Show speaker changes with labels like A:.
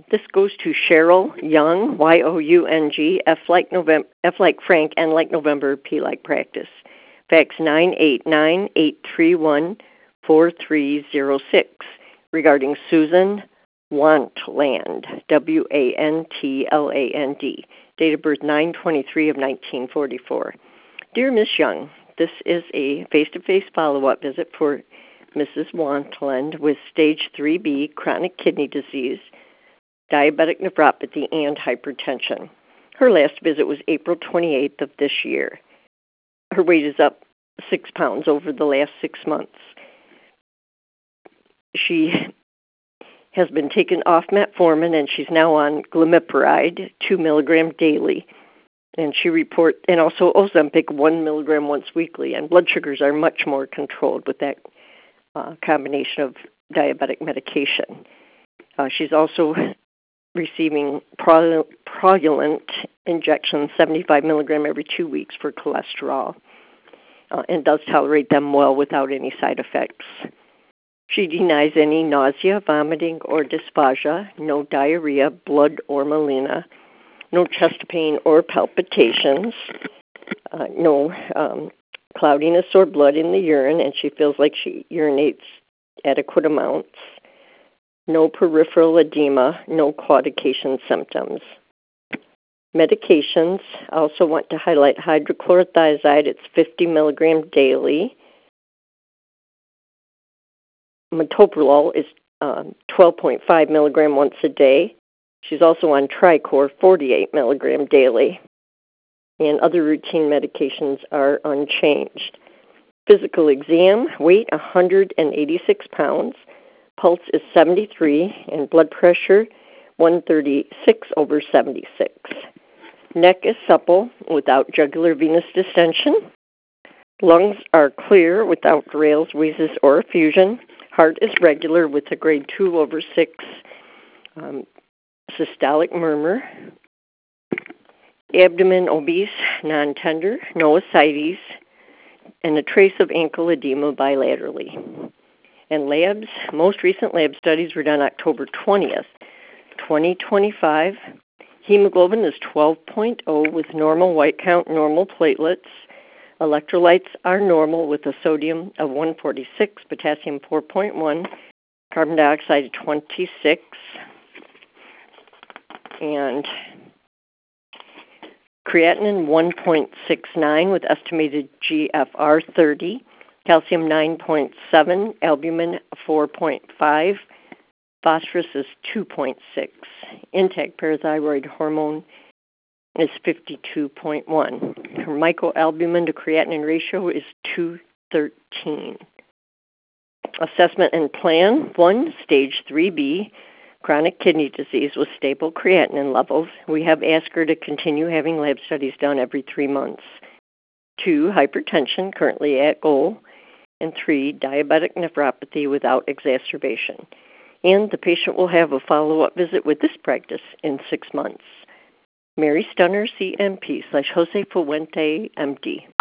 A: This goes to Cheryl Young, Young, F like Frank, N like November, P like practice. Fax 989-831-4306 regarding Susan Wantland, Wantland. Date of birth 9/23 of 1944. Dear Miss Young, this is a face-to-face follow-up visit for Mrs. Wantland with stage 3B chronic kidney disease, diabetic nephropathy, and hypertension. Her last visit was April 28th of this year. Her weight is up 6 pounds over the last 6 months. She has been taken off metformin, and she's now on glimepiride, 2 milligram daily. And and also Ozempic, 1 milligram once weekly. And blood sugars are much more controlled with that combination of diabetic medication. She's also receiving Praluent injections, 75 milligram every 2 weeks for cholesterol, and does tolerate them well without any side effects. She denies any nausea, vomiting, or dysphagia, no diarrhea, blood or melena, no chest pain or palpitations, no cloudiness or blood in the urine, and she feels like she urinates adequate amounts, no peripheral edema, no claudication symptoms. Medications, I also want to highlight hydrochlorothiazide. It's 50 milligram daily. Metoprolol is 12.5 milligram once a day. She's also on Tricor, 48 milligram daily. And other routine medications are unchanged. Physical exam, weight 186 pounds. Pulse is 73, and blood pressure 136/76. Neck is supple without jugular venous distension. Lungs are clear without rales, wheezes, or effusion. Heart is regular with a grade 2/6 systolic murmur. Abdomen obese, non-tender, no ascites, and a trace of ankle edema bilaterally. And labs, most recent lab studies were done October 20th, 2025. Hemoglobin is 12.0 with normal white count, normal platelets. Electrolytes are normal with a sodium of 146, potassium 4.1, carbon dioxide 26, and creatinine 1.69 with estimated GFR 30, calcium 9.7, albumin 4.5, phosphorus is 2.6. Intact parathyroid hormone is 52.1. Her microalbumin to creatinine ratio is 213. Assessment and plan: 1, stage 3B, chronic kidney disease with stable creatinine levels. We have asked her to continue having lab studies done every 3 months. 2, hypertension, currently at goal. And 3, diabetic nephropathy without exacerbation. And the patient will have a follow-up visit with this practice in 6 months. Mary Stunner, CMP /Jose Fuente, MD.